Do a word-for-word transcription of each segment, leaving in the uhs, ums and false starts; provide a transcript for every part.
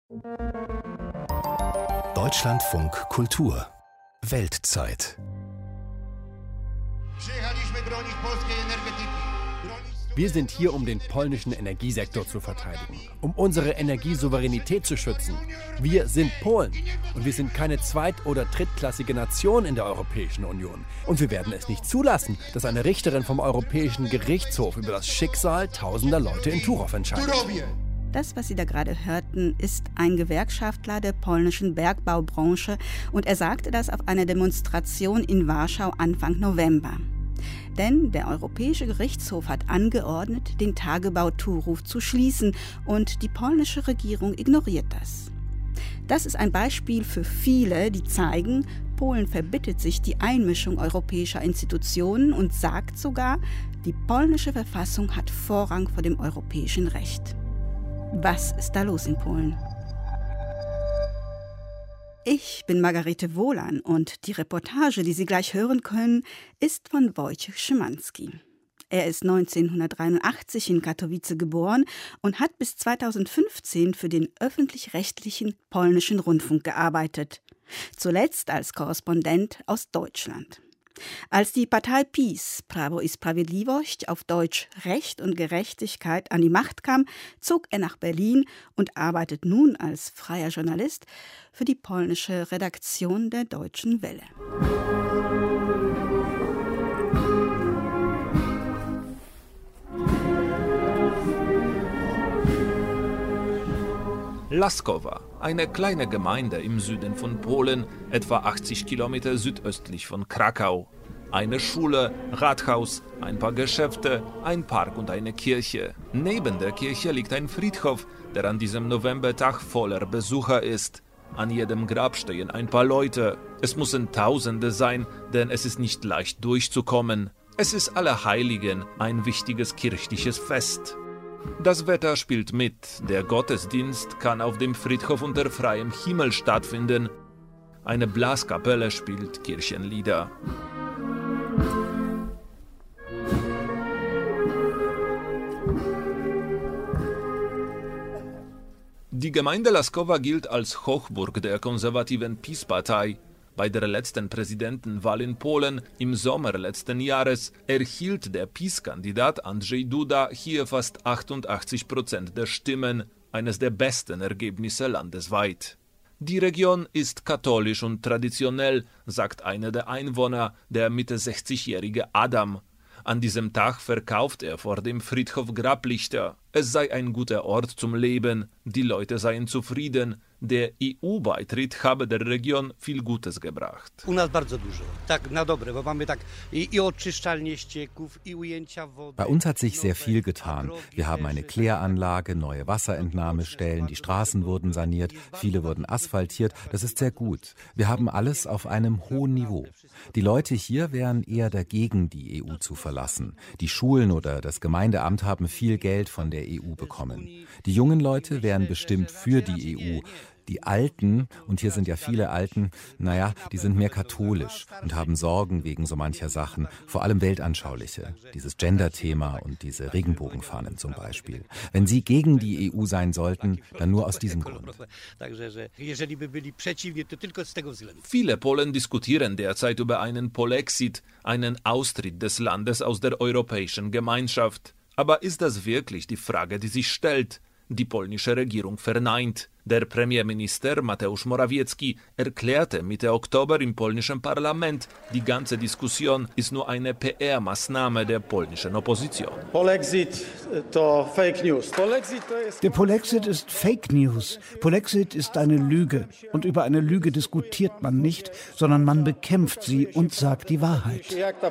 Deutschlandfunk Kultur Weltzeit. Wir sind hier, um den polnischen Energiesektor zu verteidigen, um unsere Energiesouveränität zu schützen. Wir sind Polen und wir sind keine zweit- oder drittklassige Nation in der Europäischen Union. Und wir werden es nicht zulassen, dass eine Richterin vom Europäischen Gerichtshof über das Schicksal tausender Leute in Turow entscheidet. Das, was Sie da gerade hörten, ist ein Gewerkschaftler der polnischen Bergbaubranche und er sagte das auf einer Demonstration in Warschau Anfang November. Denn der Europäische Gerichtshof hat angeordnet, den Tagebau Turów zu schließen und die polnische Regierung ignoriert das. Das ist ein Beispiel für viele, die zeigen, Polen verbittet sich die Einmischung europäischer Institutionen und sagt sogar, die polnische Verfassung hat Vorrang vor dem europäischen Recht. Was ist da los in Polen? Ich bin Margarete Wohlan und die Reportage, die Sie gleich hören können, ist von Wojciech Szymanski. Er ist neunzehnhundertdreiundachtzig in Katowice geboren und hat bis zweitausendfünfzehn für den öffentlich-rechtlichen polnischen Rundfunk gearbeitet. Zuletzt als Korrespondent aus Deutschland. Als die Partei PiS, Prawo i Sprawiedliwość, auf Deutsch Recht und Gerechtigkeit, an die Macht kam, zog er nach Berlin und arbeitet nun als freier Journalist für die polnische Redaktion der Deutschen Welle. Laskowa, eine kleine Gemeinde im Süden von Polen, etwa achtzig Kilometer südöstlich von Krakau. Eine Schule, Rathaus, ein paar Geschäfte, ein Park und eine Kirche. Neben der Kirche liegt ein Friedhof, der an diesem Novembertag voller Besucher ist. An jedem Grab stehen ein paar Leute. Es müssen Tausende sein, denn es ist nicht leicht durchzukommen. Es ist Allerheiligen, ein wichtiges kirchliches Fest. Das Wetter spielt mit. Der Gottesdienst kann auf dem Friedhof unter freiem Himmel stattfinden. Eine Blaskapelle spielt Kirchenlieder. Die Gemeinde Laskowa gilt als Hochburg der konservativen PiS-Partei. Bei der letzten Präsidentenwahl in Polen im Sommer letzten Jahres erhielt der PiS-Kandidat Andrzej Duda hier fast achtundachtzig Prozent der Stimmen, eines der besten Ergebnisse landesweit. Die Region ist katholisch und traditionell, sagt einer der Einwohner, der Mitte sechzigjährige Adam. An diesem Tag verkauft er vor dem Friedhof Grablichter. Es sei ein guter Ort zum Leben, die Leute seien zufrieden. Der E U-Beitritt habe der Region viel Gutes gebracht. Bei uns hat sich sehr viel getan. Wir haben eine Kläranlage, neue Wasserentnahmestellen, die Straßen wurden saniert, viele wurden asphaltiert. Das ist sehr gut. Wir haben alles auf einem hohen Niveau. Die Leute hier wären eher dagegen, die E U zu verlassen. Die Schulen oder das Gemeindeamt haben viel Geld von der E U bekommen. Die jungen Leute wären bestimmt für die E U. Die Alten, und hier sind ja viele Alten, naja, die sind mehr katholisch und haben Sorgen wegen so mancher Sachen, vor allem weltanschauliche, dieses Gender-Thema und diese Regenbogenfahnen zum Beispiel. Wenn sie gegen die E U sein sollten, dann nur aus diesem Grund. Viele Polen diskutieren derzeit über einen Polexit, einen Austritt des Landes aus der Europäischen Gemeinschaft. Aber ist das wirklich die Frage, die sich stellt? Die polnische Regierung verneint. Der Premierminister Mateusz Morawiecki erklärte Mitte Oktober im polnischen Parlament, die ganze Diskussion ist nur eine P R-Maßnahme der polnischen Opposition. Polexit to Fake News. Der Polexit ist Fake News. Polexit ist eine Lüge. Und über eine Lüge diskutiert man nicht, sondern man bekämpft sie und sagt die Wahrheit.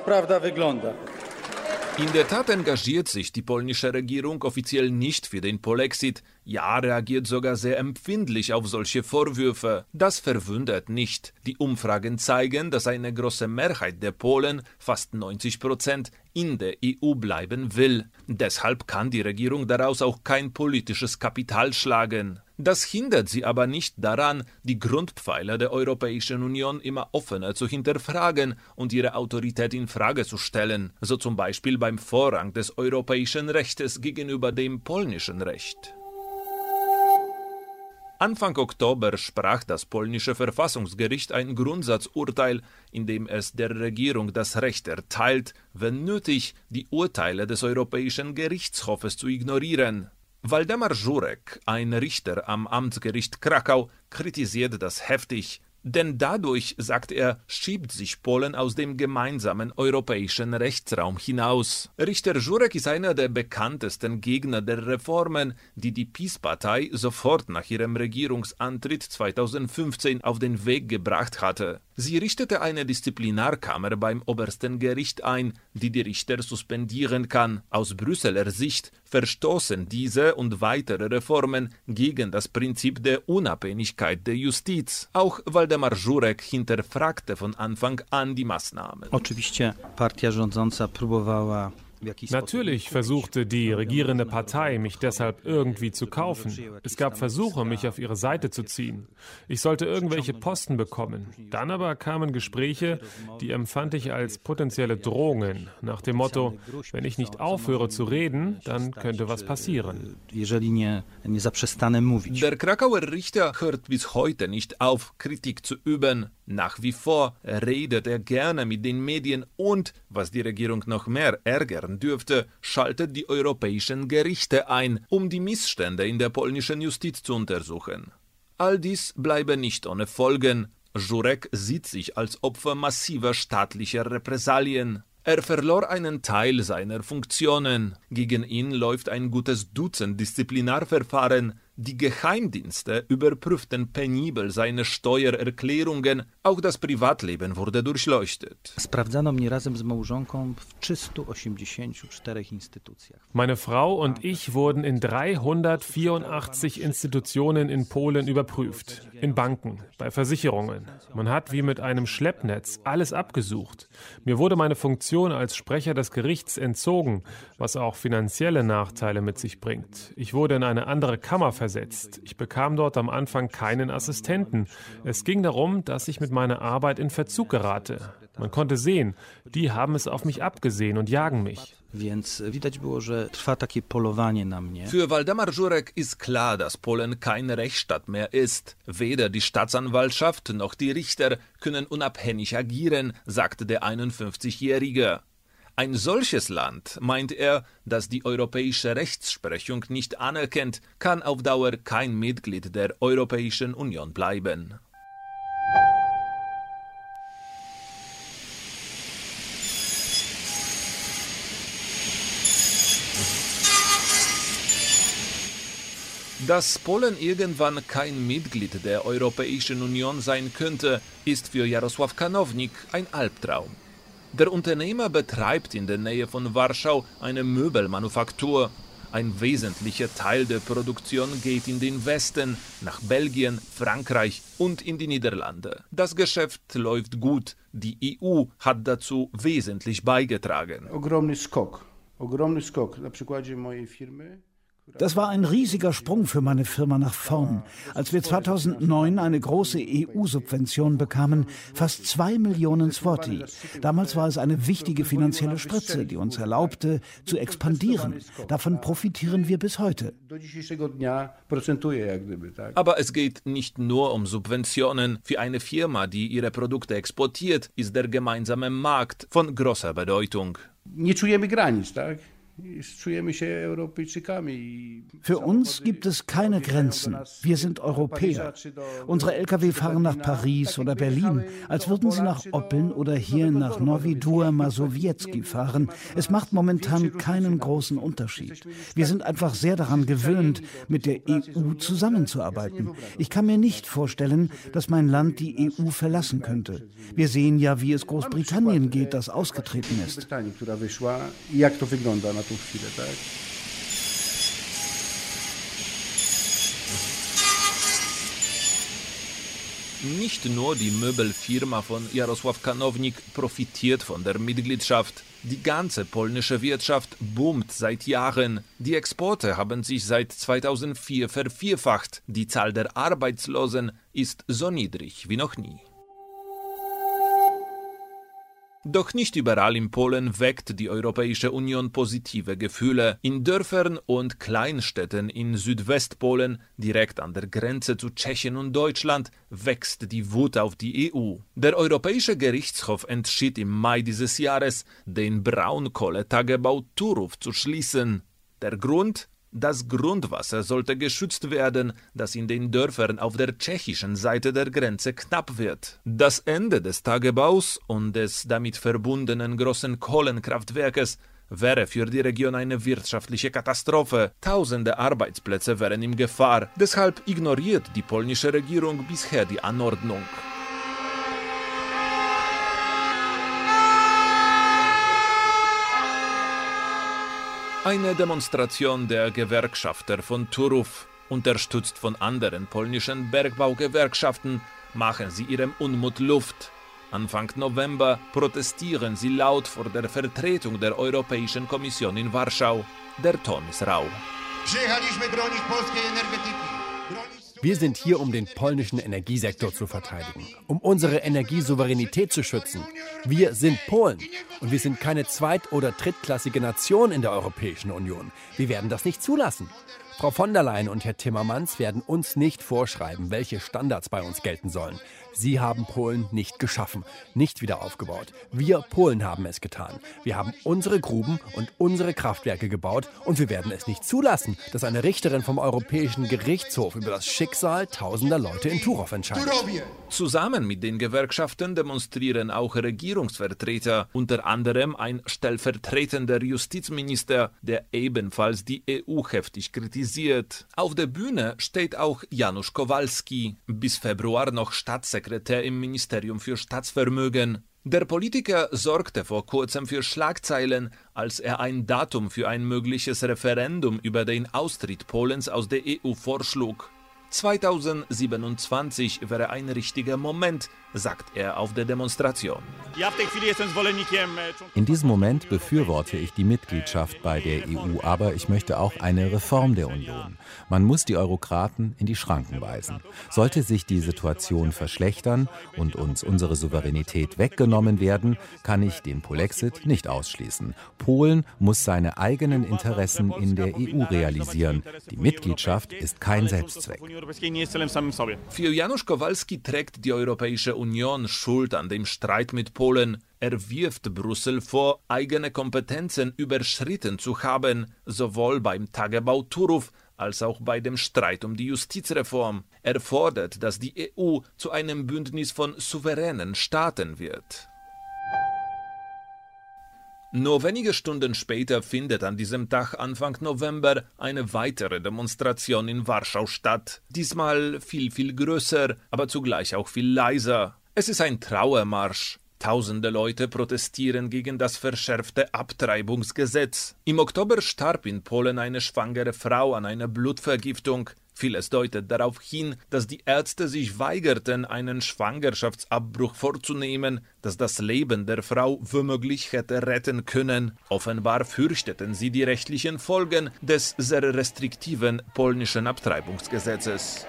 In der Tat engagiert sich die polnische Regierung offiziell nicht für den Polexit. Ja, reagiert sogar sehr empfindlich auf solche Vorwürfe. Das verwundert nicht. Die Umfragen zeigen, dass eine große Mehrheit der Polen, fast neunzig Prozent, in der E U bleiben will. Deshalb kann die Regierung daraus auch kein politisches Kapital schlagen. Das hindert sie aber nicht daran, die Grundpfeiler der Europäischen Union immer offener zu hinterfragen und ihre Autorität in Frage zu stellen, so zum Beispiel beim Vorrang des europäischen Rechtes gegenüber dem polnischen Recht. Anfang Oktober sprach das polnische Verfassungsgericht ein Grundsatzurteil, in dem es der Regierung das Recht erteilt, wenn nötig, die Urteile des Europäischen Gerichtshofes zu ignorieren. Waldemar Żurek, ein Richter am Amtsgericht Krakau, kritisiert das heftig. Denn dadurch, sagt er, schiebt sich Polen aus dem gemeinsamen europäischen Rechtsraum hinaus. Richter Żurek ist einer der bekanntesten Gegner der Reformen, die die PiS-Partei sofort nach ihrem Regierungsantritt zweitausendfünfzehn auf den Weg gebracht hatte. Sie richtete eine Disziplinarkammer beim obersten Gericht ein, die die Richter suspendieren kann. Aus Brüsseler Sicht verstoßen diese und weitere Reformen gegen das Prinzip der Unabhängigkeit der Justiz. Auch Waldemar Żurek hinterfragte von Anfang an die Maßnahmen. Oczywiście partia rządząca próbowała. Natürlich versuchte die regierende Partei, mich deshalb irgendwie zu kaufen. Es gab Versuche, mich auf ihre Seite zu ziehen. Ich sollte irgendwelche Posten bekommen. Dann aber kamen Gespräche, die empfand ich als potenzielle Drohungen, nach dem Motto, wenn ich nicht aufhöre zu reden, dann könnte was passieren. Der Krakauer Richter hört bis heute nicht auf, Kritik zu üben. Nach wie vor redet er gerne mit den Medien und, was die Regierung noch mehr ärgern dürfte, schaltet die europäischen Gerichte ein, um die Missstände in der polnischen Justiz zu untersuchen. All dies bleibe nicht ohne Folgen. Żurek sieht sich als Opfer massiver staatlicher Repressalien. Er verlor einen Teil seiner Funktionen. Gegen ihn läuft ein gutes Dutzend Disziplinarverfahren. Die Geheimdienste überprüften penibel seine Steuererklärungen. Auch das Privatleben wurde durchleuchtet. Sprawdzano mnie razem z małżonką w trzystu osiemdziesięciu czterech instytucjach. Meine Frau und ich wurden in dreihundertvierundachtzig Institutionen in Polen überprüft. In Banken, bei Versicherungen. Man hat wie mit einem Schleppnetz alles abgesucht. Mir wurde meine Funktion als Sprecher des Gerichts entzogen, was auch finanzielle Nachteile mit sich bringt. Ich wurde in eine andere Kammer versetzt. Ich bekam dort am Anfang keinen Assistenten. Es ging darum, dass ich mit meiner Arbeit in Verzug gerate. Man konnte sehen, die haben es auf mich abgesehen und jagen mich. Für Waldemar Żurek ist klar, dass Polen kein Rechtsstaat mehr ist. Weder die Staatsanwaltschaft noch die Richter können unabhängig agieren, sagte der einundfünfzigjährige. Ein solches Land, meint er, das die europäische Rechtsprechung nicht anerkennt, kann auf Dauer kein Mitglied der Europäischen Union bleiben. Dass Polen irgendwann kein Mitglied der Europäischen Union sein könnte, ist für Jarosław Kanownik ein Albtraum. Der Unternehmer betreibt in der Nähe von Warschau eine Möbelmanufaktur. Ein wesentlicher Teil der Produktion geht in den Westen, nach Belgien, Frankreich und in die Niederlande. Das Geschäft läuft gut. Die E U hat dazu wesentlich beigetragen. Ogromny skok. Ogromny skok. Na przykładzie mojej firmy. Das war ein riesiger Sprung für meine Firma nach vorn. Als wir zweitausendneun eine große E U-Subvention bekamen, fast zwei Millionen Zloty. Damals war es eine wichtige finanzielle Spritze, die uns erlaubte, zu expandieren. Davon profitieren wir bis heute. Aber es geht nicht nur um Subventionen. Für eine Firma, die ihre Produkte exportiert, ist der gemeinsame Markt von großer Bedeutung. Nie czujemy granic, tak? Für uns gibt es keine Grenzen. Wir sind Europäer. Unsere L K W fahren nach Paris oder Berlin, als würden sie nach Oppeln oder hier nach Nowy Dwór Mazowiecki fahren. Es macht momentan keinen großen Unterschied. Wir sind einfach sehr daran gewöhnt, mit der E U zusammenzuarbeiten. Ich kann mir nicht vorstellen, dass mein Land die E U verlassen könnte. Wir sehen ja, wie es Großbritannien geht, das ausgetreten ist. Nicht nur die Möbelfirma von Jarosław Kanownik profitiert von der Mitgliedschaft. Die ganze polnische Wirtschaft boomt seit Jahren. Die Exporte haben sich seit zweitausendvier vervierfacht. Die Zahl der Arbeitslosen ist so niedrig wie noch nie. Doch nicht überall in Polen weckt die Europäische Union positive Gefühle. In Dörfern und Kleinstädten in Südwestpolen, direkt an der Grenze zu Tschechien und Deutschland, wächst die Wut auf die E U. Der Europäische Gerichtshof entschied im Mai dieses Jahres, den Braunkohletagebau Turów zu schließen. Der Grund? Das Grundwasser sollte geschützt werden, das in den Dörfern auf der tschechischen Seite der Grenze knapp wird. Das Ende des Tagebaus und des damit verbundenen großen Kohlenkraftwerkes wäre für die Region eine wirtschaftliche Katastrophe. Tausende Arbeitsplätze wären in Gefahr. Deshalb ignoriert die polnische Regierung bisher die Anordnung. Eine Demonstration der Gewerkschafter von Turów, unterstützt von anderen polnischen Bergbaugewerkschaften, machen sie ihrem Unmut Luft. Anfang November protestieren sie laut vor der Vertretung der Europäischen Kommission in Warschau. Der Ton ist rau. Wir sind hier, um den polnischen Energiesektor zu verteidigen, um unsere Energiesouveränität zu schützen. Wir sind Polen und wir sind keine zweit- oder drittklassige Nation in der Europäischen Union. Wir werden das nicht zulassen. Frau von der Leyen und Herr Timmermans werden uns nicht vorschreiben, welche Standards bei uns gelten sollen. Sie haben Polen nicht geschaffen, nicht wieder aufgebaut. Wir Polen haben es getan. Wir haben unsere Gruben und unsere Kraftwerke gebaut und wir werden es nicht zulassen, dass eine Richterin vom Europäischen Gerichtshof über das Schicksal tausender Leute in Turów entscheidet. Zusammen mit den Gewerkschaften demonstrieren auch Regierungsvertreter, unter anderem ein stellvertretender Justizminister, der ebenfalls die E U heftig kritisiert. Auf der Bühne steht auch Janusz Kowalski, bis Februar noch Staatssekretär im Ministerium für Staatsvermögen. Der Politiker sorgte vor kurzem für Schlagzeilen, als er ein Datum für ein mögliches Referendum über den Austritt Polens aus der E U vorschlug. zweitausendsiebenundzwanzig wäre ein richtiger Moment, sagt er auf der Demonstration. In diesem Moment befürworte ich die Mitgliedschaft bei der E U, aber ich möchte auch eine Reform der Union. Man muss die Eurokraten in die Schranken weisen. Sollte sich die Situation verschlechtern und uns unsere Souveränität weggenommen werden, kann ich den Polexit nicht ausschließen. Polen muss seine eigenen Interessen in der E U realisieren. Die Mitgliedschaft ist kein Selbstzweck. Für Janusz Kowalski trägt die Europäische Union Schuld an dem Streit mit Polen. Er wirft Brüssel vor, eigene Kompetenzen überschritten zu haben, sowohl beim Tagebau Turów als auch bei dem Streit um die Justizreform. Er fordert, dass die E U zu einem Bündnis von souveränen Staaten wird. Nur wenige Stunden später findet an diesem Tag Anfang November eine weitere Demonstration in Warschau statt. Diesmal viel, viel größer, aber zugleich auch viel leiser. Es ist ein Trauermarsch. Tausende Leute protestieren gegen das verschärfte Abtreibungsgesetz. Im Oktober starb in Polen eine schwangere Frau an einer Blutvergiftung. Vieles deutet darauf hin, dass die Ärzte sich weigerten, einen Schwangerschaftsabbruch vorzunehmen, das das Leben der Frau womöglich hätte retten können. Offenbar fürchteten sie die rechtlichen Folgen des sehr restriktiven polnischen Abtreibungsgesetzes.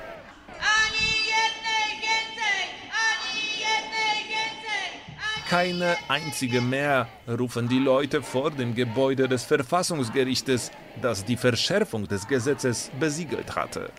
Keine einzige mehr, rufen die Leute vor dem Gebäude des Verfassungsgerichtes, das die Verschärfung des Gesetzes besiegelt hatte.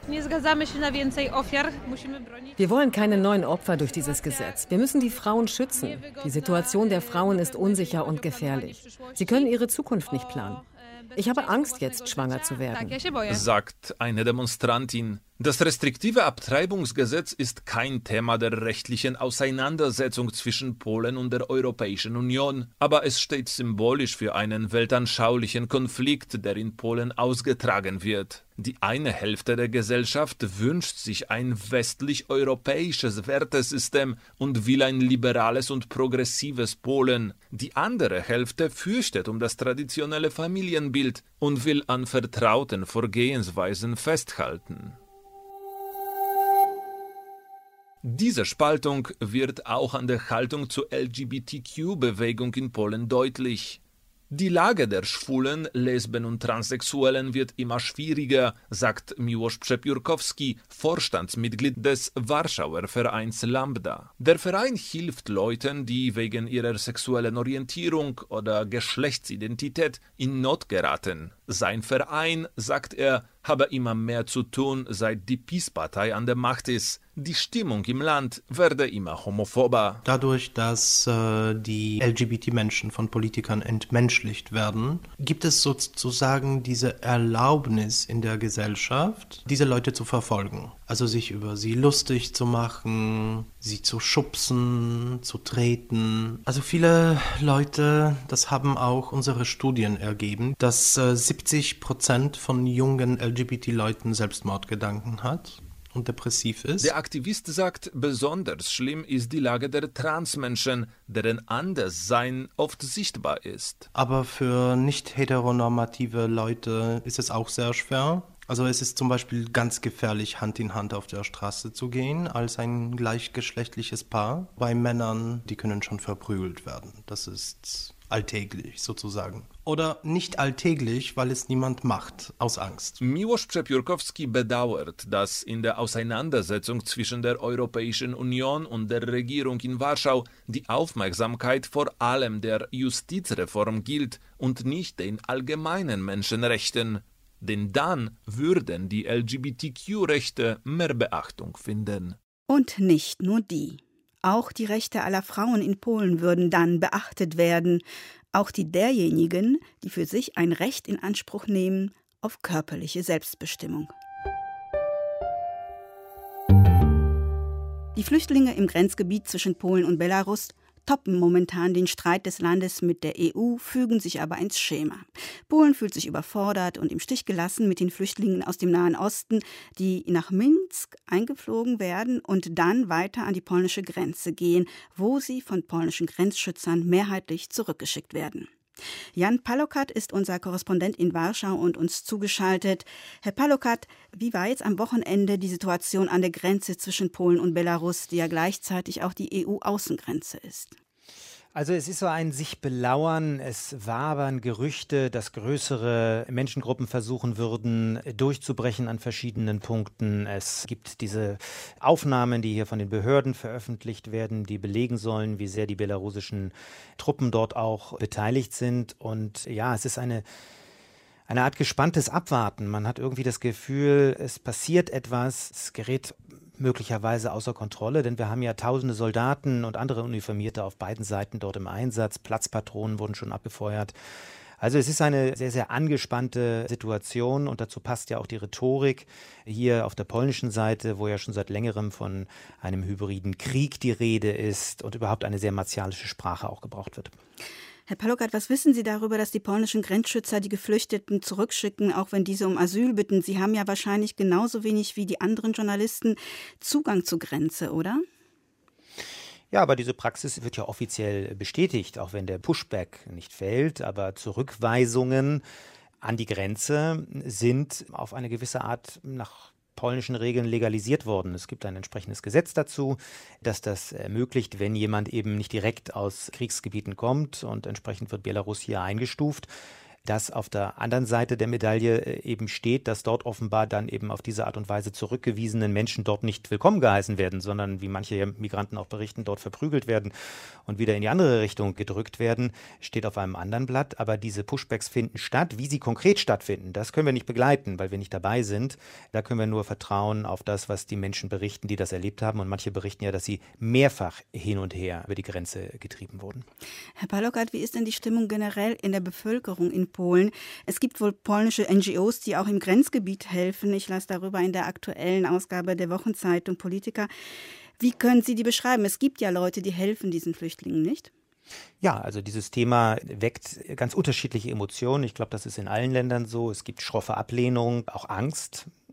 Wir wollen keine neuen Opfer durch dieses Gesetz. Wir müssen die Frauen schützen. Die Situation der Frauen ist unsicher und gefährlich. Sie können ihre Zukunft nicht planen. Ich habe Angst, jetzt schwanger zu werden, sagt eine Demonstrantin. Das restriktive Abtreibungsgesetz ist kein Thema der rechtlichen Auseinandersetzung zwischen Polen und der Europäischen Union, aber es steht symbolisch für einen weltanschaulichen Konflikt, der in Polen ausgetragen wird. Die eine Hälfte der Gesellschaft wünscht sich ein westlich-europäisches Wertesystem und will ein liberales und progressives Polen. Die andere Hälfte fürchtet um das traditionelle Familienbild und will an vertrauten Vorgehensweisen festhalten. Diese Spaltung wird auch an der Haltung zur L G B T Q-Bewegung in Polen deutlich. Die Lage der Schwulen, Lesben und Transsexuellen wird immer schwieriger, sagt Miłosz Przepiórkowski, Vorstandsmitglied des Warschauer Vereins Lambda. Der Verein hilft Leuten, die wegen ihrer sexuellen Orientierung oder Geschlechtsidentität in Not geraten. Sein Verein, sagt er, habe immer mehr zu tun, seit die PiS-Partei an der Macht ist. Die Stimmung im Land werde immer homophober. Dadurch, dass äh, die L G B T-Menschen von Politikern entmenschlicht werden, gibt es sozusagen diese Erlaubnis in der Gesellschaft, diese Leute zu verfolgen. Also sich über sie lustig zu machen, sie zu schubsen, zu treten. Also viele Leute, das haben auch unsere Studien ergeben, dass äh, siebzig Prozent von jungen L G B T-Leuten Selbstmordgedanken hat und depressiv ist. Der Aktivist sagt, besonders schlimm ist die Lage der Transmenschen, deren Anderssein oft sichtbar ist. Aber für nicht heteronormative Leute ist es auch sehr schwer. Also es ist zum Beispiel ganz gefährlich, Hand in Hand auf der Straße zu gehen, als ein gleichgeschlechtliches Paar. Bei Männern, die können schon verprügelt werden. Das ist alltäglich sozusagen. Oder nicht alltäglich, weil es niemand macht, aus Angst. Miłosz Przepiórkowski bedauert, dass in der Auseinandersetzung zwischen der Europäischen Union und der Regierung in Warschau die Aufmerksamkeit vor allem der Justizreform gilt und nicht den allgemeinen Menschenrechten. Denn dann würden die L G B T Q-Rechte mehr Beachtung finden. Und nicht nur die. Auch die Rechte aller Frauen in Polen würden dann beachtet werden, auch die derjenigen, die für sich ein Recht in Anspruch nehmen auf körperliche Selbstbestimmung. Die Flüchtlinge im Grenzgebiet zwischen Polen und Belarus toppen momentan den Streit des Landes mit der E U, fügen sich aber ins Schema. Polen fühlt sich überfordert und im Stich gelassen mit den Flüchtlingen aus dem Nahen Osten, die nach Minsk eingeflogen werden und dann weiter an die polnische Grenze gehen, wo sie von polnischen Grenzschützern mehrheitlich zurückgeschickt werden. Jan Palokat ist unser Korrespondent in Warschau und uns zugeschaltet. Herr Palokat, wie war jetzt am Wochenende die Situation an der Grenze zwischen Polen und Belarus, die ja gleichzeitig auch die E U-Außengrenze ist? Also es ist so ein sich belauern, es wabern Gerüchte, dass größere Menschengruppen versuchen würden, durchzubrechen an verschiedenen Punkten. Es gibt diese Aufnahmen, die hier von den Behörden veröffentlicht werden, die belegen sollen, wie sehr die belarussischen Truppen dort auch beteiligt sind. Und ja, es ist eine Eine Art gespanntes Abwarten. Man hat irgendwie das Gefühl, es passiert etwas, es gerät möglicherweise außer Kontrolle, denn wir haben ja tausende Soldaten und andere Uniformierte auf beiden Seiten dort im Einsatz. Platzpatronen wurden schon abgefeuert. Also es ist eine sehr, sehr angespannte Situation und dazu passt ja auch die Rhetorik hier auf der polnischen Seite, wo ja schon seit längerem von einem hybriden Krieg die Rede ist und überhaupt eine sehr martialische Sprache auch gebraucht wird. Herr Palokat, was wissen Sie darüber, dass die polnischen Grenzschützer die Geflüchteten zurückschicken, auch wenn diese um Asyl bitten? Sie haben ja wahrscheinlich genauso wenig wie die anderen Journalisten Zugang zur Grenze, oder? Ja, aber diese Praxis wird ja offiziell bestätigt, auch wenn der Pushback nicht fällt. Aber Zurückweisungen an die Grenze sind auf eine gewisse Art nach polnischen Regeln legalisiert worden. Es gibt ein entsprechendes Gesetz dazu, das das ermöglicht, wenn jemand eben nicht direkt aus Kriegsgebieten kommt, und entsprechend wird Belarus hier eingestuft. Dass auf der anderen Seite der Medaille eben steht, dass dort offenbar dann eben auf diese Art und Weise zurückgewiesenen Menschen dort nicht willkommen geheißen werden, sondern, wie manche Migranten auch berichten, dort verprügelt werden und wieder in die andere Richtung gedrückt werden, steht auf einem anderen Blatt. Aber diese Pushbacks finden statt. Wie sie konkret stattfinden, das können wir nicht begleiten, weil wir nicht dabei sind. Da können wir nur vertrauen auf das, was die Menschen berichten, die das erlebt haben. Und manche berichten ja, dass sie mehrfach hin und her über die Grenze getrieben wurden. Herr Palokat, wie ist denn die Stimmung generell in der Bevölkerung in Polen? Es gibt wohl polnische N G Os, die auch im Grenzgebiet helfen. Ich las darüber in der aktuellen Ausgabe der Wochenzeitung Politiker. Wie können Sie die beschreiben? Es gibt ja Leute, die helfen diesen Flüchtlingen, nicht? Ja, also dieses Thema weckt ganz unterschiedliche Emotionen. Ich glaube, das ist in allen Ländern so. Es gibt schroffe Ablehnung, auch Angst.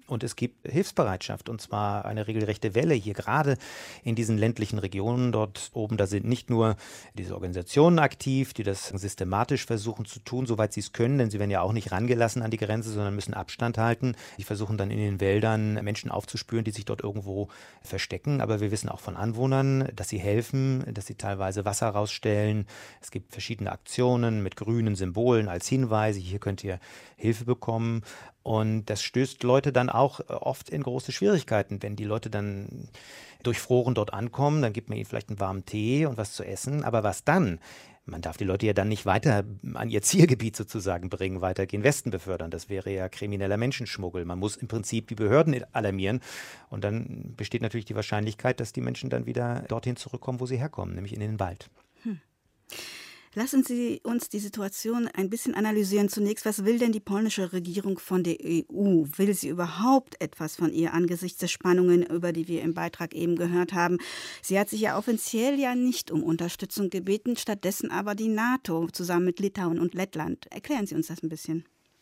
Und es gibt Hilfsbereitschaft, und zwar eine regelrechte Welle hier, gerade in diesen ländlichen Regionen dort oben. Da sind nicht nur diese Organisationen aktiv, die das systematisch versuchen zu tun, soweit sie es können, denn sie werden ja auch nicht rangelassen an die Grenze, sondern müssen Abstand halten. Die versuchen dann in den Wäldern Menschen aufzuspüren, die sich dort irgendwo verstecken. Aber wir wissen auch von Anwohnern, dass sie helfen, dass sie teilweise Wasser rausstellen. Es gibt verschiedene Aktionen mit grünen Symbolen als Hinweise. Hier könnt ihr Hilfe bekommen. Und das stößt Leute dann auch oft in große Schwierigkeiten. Wenn die Leute dann durchfroren dort ankommen, dann gibt man ihnen vielleicht einen warmen Tee und was zu essen. Aber was dann? Man darf die Leute ja dann nicht weiter an ihr Zielgebiet sozusagen bringen, weiter gen Westen befördern. Das wäre ja krimineller Menschenschmuggel. Man muss im Prinzip die Behörden alarmieren. Und dann besteht natürlich die Wahrscheinlichkeit, dass die Menschen dann wieder dorthin zurückkommen, wo sie herkommen, nämlich in den Wald. Hm. Lassen Sie uns die Situation ein bisschen analysieren. Zunächst, was will denn die polnische Regierung von der E U? Will sie überhaupt etwas von ihr angesichts der Spannungen, über die wir im Beitrag eben gehört haben? Sie hat sich ja offiziell ja nicht um Unterstützung gebeten, stattdessen aber die NATO zusammen mit Litauen und Lettland. Erklären Sie uns das ein bisschen.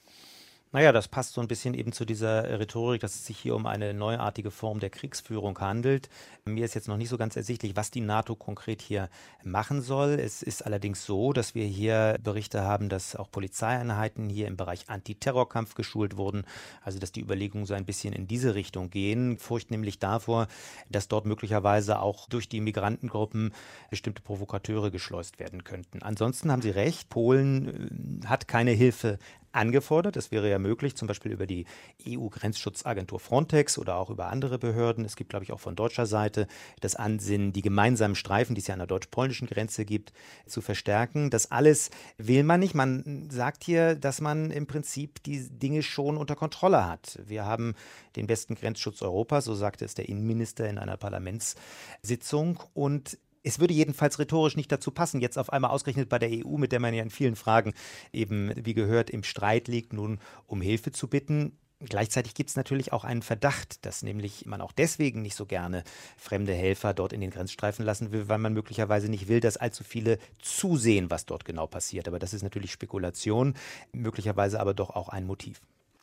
Naja, das passt so ein bisschen eben zu dieser Rhetorik, dass es sich hier um eine neuartige Form der Kriegsführung handelt. Mir ist jetzt noch nicht so ganz ersichtlich, was die NATO konkret hier machen soll. Es ist allerdings so, dass wir hier Berichte haben, dass auch Polizeieinheiten hier im Bereich Antiterrorkampf geschult wurden. Also dass die Überlegungen so ein bisschen in diese Richtung gehen. Furcht nämlich davor, dass dort möglicherweise auch durch die Migrantengruppen bestimmte Provokateure geschleust werden könnten. Ansonsten haben Sie recht, Polen hat keine Hilfe angefordert. Das wäre ja möglich, zum Beispiel über die E U-Grenzschutzagentur Frontex oder auch über andere Behörden. Es gibt, glaube ich, auch von deutscher Seite das Ansinnen, die gemeinsamen Streifen, die es ja an der deutsch-polnischen Grenze gibt, zu verstärken. Das alles will man nicht. Man sagt hier, dass man im Prinzip die Dinge schon unter Kontrolle hat. Wir haben den besten Grenzschutz Europas, so sagte es der Innenminister in einer Parlamentssitzung. Und es würde jedenfalls rhetorisch nicht dazu passen, jetzt auf einmal ausgerechnet bei der E U, mit der man ja in vielen Fragen eben, wie gehört, im Streit liegt, nun um Hilfe zu bitten. Gleichzeitig gibt es natürlich auch einen Verdacht, dass nämlich man auch deswegen nicht so gerne fremde Helfer dort in den Grenzstreifen lassen will, weil man möglicherweise nicht will, dass allzu viele zusehen, was dort genau passiert. Aber das ist natürlich Spekulation, möglicherweise aber doch auch ein Motiv.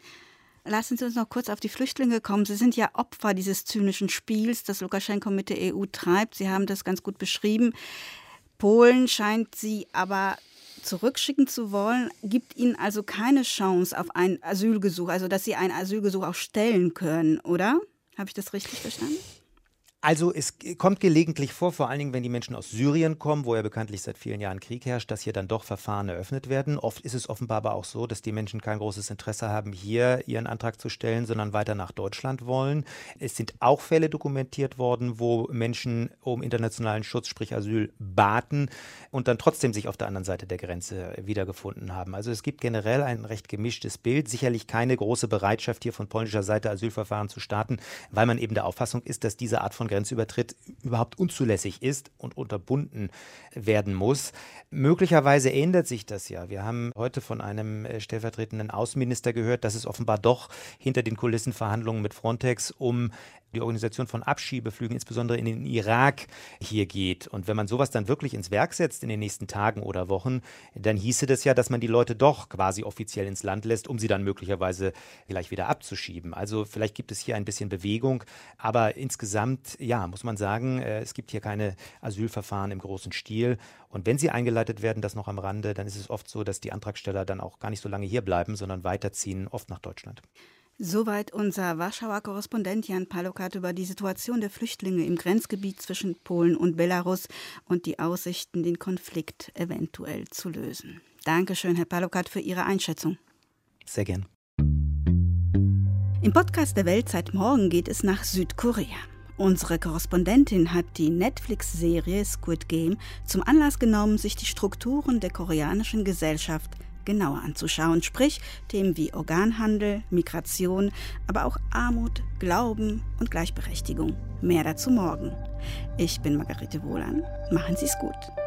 Lassen Sie uns noch kurz auf die Flüchtlinge kommen. Sie sind ja Opfer dieses zynischen Spiels, das Lukaschenko mit der E U treibt. Sie haben das ganz gut beschrieben. Polen scheint sie aber zurückschicken zu wollen, gibt ihnen also keine Chance auf ein Asylgesuch, also dass sie ein Asylgesuch auch stellen können, oder? Habe ich das richtig verstanden? Also es kommt gelegentlich vor, vor allen Dingen, wenn die Menschen aus Syrien kommen, wo ja bekanntlich seit vielen Jahren Krieg herrscht, dass hier dann doch Verfahren eröffnet werden. Oft ist es offenbar aber auch so, dass die Menschen kein großes Interesse haben, hier ihren Antrag zu stellen, sondern weiter nach Deutschland wollen. Es sind auch Fälle dokumentiert worden, wo Menschen um internationalen Schutz, sprich Asyl, baten und dann trotzdem sich auf der anderen Seite der Grenze wiedergefunden haben. Also es gibt generell ein recht gemischtes Bild. Sicherlich keine große Bereitschaft, hier von polnischer Seite Asylverfahren zu starten, weil man eben der Auffassung ist, dass diese Art von Grenzübertritt überhaupt unzulässig ist und unterbunden werden muss. Möglicherweise ändert sich das ja. Wir haben heute von einem stellvertretenden Außenminister gehört, dass es offenbar doch hinter den Kulissen Verhandlungen mit Frontex um die Organisation von Abschiebeflügen, insbesondere in den Irak, hier geht. Und wenn man sowas dann wirklich ins Werk setzt in den nächsten Tagen oder Wochen, dann hieße das ja, dass man die Leute doch quasi offiziell ins Land lässt, um sie dann möglicherweise gleich wieder abzuschieben. Also vielleicht gibt es hier ein bisschen Bewegung, aber insgesamt, ja, muss man sagen, es gibt hier keine Asylverfahren im großen Stil. Und wenn sie eingeleitet werden, das noch am Rande, dann ist es oft so, dass die Antragsteller dann auch gar nicht so lange hier bleiben, sondern weiterziehen, oft nach Deutschland. Soweit unser Warschauer Korrespondent Jan Palukat über die Situation der Flüchtlinge im Grenzgebiet zwischen Polen und Belarus und die Aussichten, den Konflikt eventuell zu lösen. Dankeschön, Herr Palukat, für Ihre Einschätzung. Sehr gern. Im Podcast der Weltzeit morgen geht es nach Südkorea. Unsere Korrespondentin hat die Netflix-Serie Squid Game zum Anlass genommen, sich die Strukturen der koreanischen Gesellschaft genauer anzuschauen, sprich Themen wie Organhandel, Migration, aber auch Armut, Glauben und Gleichberechtigung. Mehr dazu morgen. Ich bin Margarete Wohlan. Machen Sie es gut.